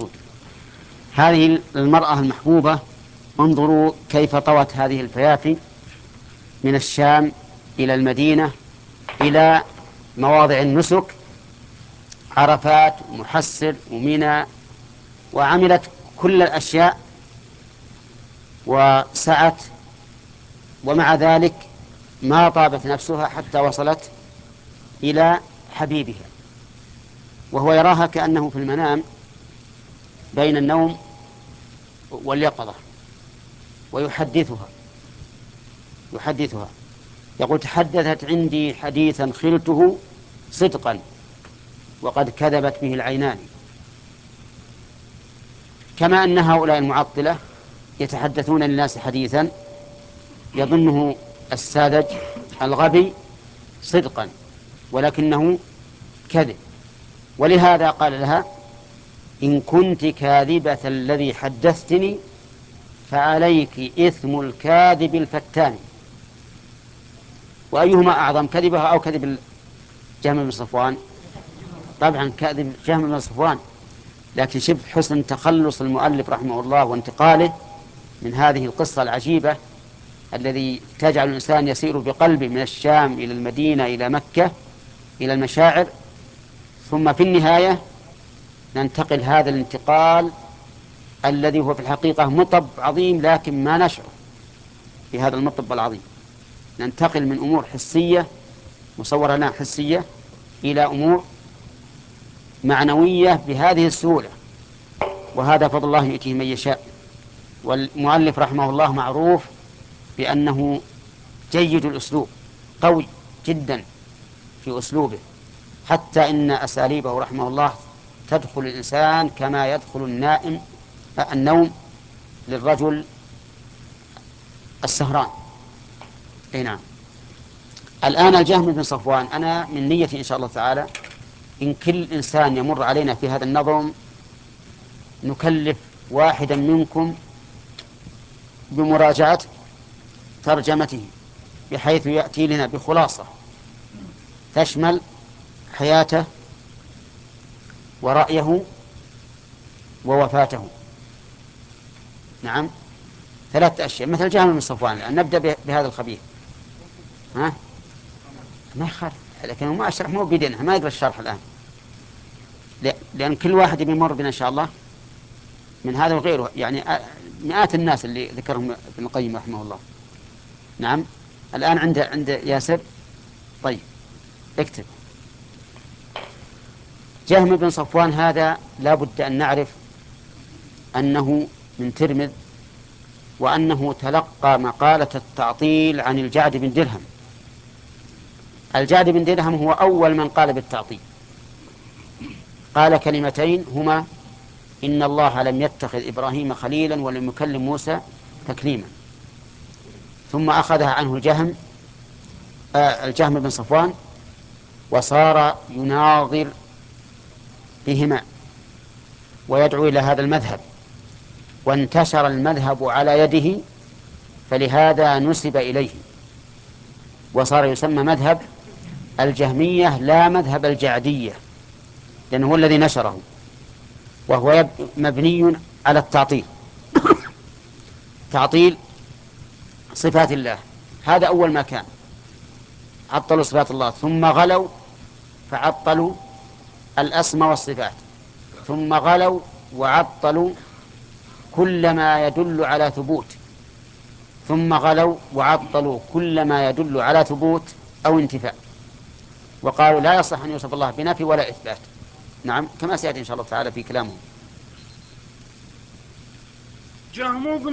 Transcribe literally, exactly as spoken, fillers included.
المقصود. هذه المرأة المحبوبة انظروا كيف طوت هذه الفيافي من الشام إلى المدينة إلى مواضع النسك، عرفات ومحسر ومنى، وعملت كل الأشياء وسعت، ومع ذلك ما طابت نفسها حتى وصلت إلى حبيبها، وهو يراها كأنه في المنام بين النوم واليقظة، ويحدثها يحدثها يقول: تحدثت عندي حديثا خلته صدقا وقد كذبت به العينان. كما أن هؤلاء المعطلة يتحدثون للناس حديثا يظنه الساذج الغبي صدقا ولكنه كذب. ولهذا قال لها: إن كنت كاذبة الذي حدثتني فعليك إثم الكاذب الفتان. وأيهما أعظم، كذبها أو كذب جهم بن صفوان؟ طبعا كذب جهم بن صفوان. لكن شوف حسن تخلص المؤلف رحمه الله وانتقاله من هذه القصة العجيبة الذي تجعل الإنسان يسير بقلبه من الشام إلى المدينة إلى مكة إلى المشاعر، ثم في النهاية ننتقل هذا الانتقال الذي هو في الحقيقة مطب عظيم لكن ما نشعر بهذا المطب العظيم. ننتقل من أمور حسية مصورة لنا حسية إلى أمور معنوية بهذه السهولة، وهذا فضل الله يؤتيه من يشاء. والمؤلف رحمه الله معروف بأنه جيد الأسلوب، قوي جدا في أسلوبه، حتى إن أساليبه رحمه الله تدخل الإنسان كما يدخل النائم النوم للرجل السهران. أي نعم. الآن الجهم بن صفوان، أنا من نيتي إن شاء الله تعالى إن كل إنسان يمر علينا في هذا النظم نكلف واحدا منكم بمراجعة ترجمته بحيث يأتي لنا بخلاصة تشمل حياته ورأيه ووفاته. نعم، ثلاثة أشياء مثل جهم بن صفوان. الآن نبدأ بهذا الخبيث. ها ما يخالف، لكن ما أشرح مو بيدنا، ما يقرأ الشرح الآن، لأن كل واحد بيمر بنا إن شاء الله من هذا وغيره، يعني مئات الناس اللي ذكرهم ابن القيم رحمه الله. نعم. الآن عند عند ياسر. طيب اكتب. جهم بن صفوان هذا لا بد أن نعرف أنه من ترمذ، وأنه تلقى مقالة التعطيل عن الجعد بن درهم. الجعد بن درهم هو أول من قال بالتعطيل، قال كلمتين هما: إن الله لم يتخذ إبراهيم خليلا ولم يكلم موسى تكليما. ثم أخذها عنه الجهم آه الجهم بن صفوان وصار يناظر بهما ويدعو إلى هذا المذهب، وانتشر المذهب على يده، فلهذا نسب إليه وصار يسمى مذهب الجهمية لا مذهب الجعدية، لأنه هو الذي نشره، وهو مبني على التعطيل، تعطيل صفات الله. هذا أول ما كان، عطلوا صفات الله، ثم غلوا فعطلوا الأسماء والصفات، ثم غلوا وعطلوا كل ما يدل على ثبوت، ثم غلوا وعطلوا كل ما يدل على ثبوت أو انتفاء، وقالوا لا يصح أن يوصف الله بنفي ولا إثبات. نعم، كما سيأتي إن شاء الله تعالى في كلامه.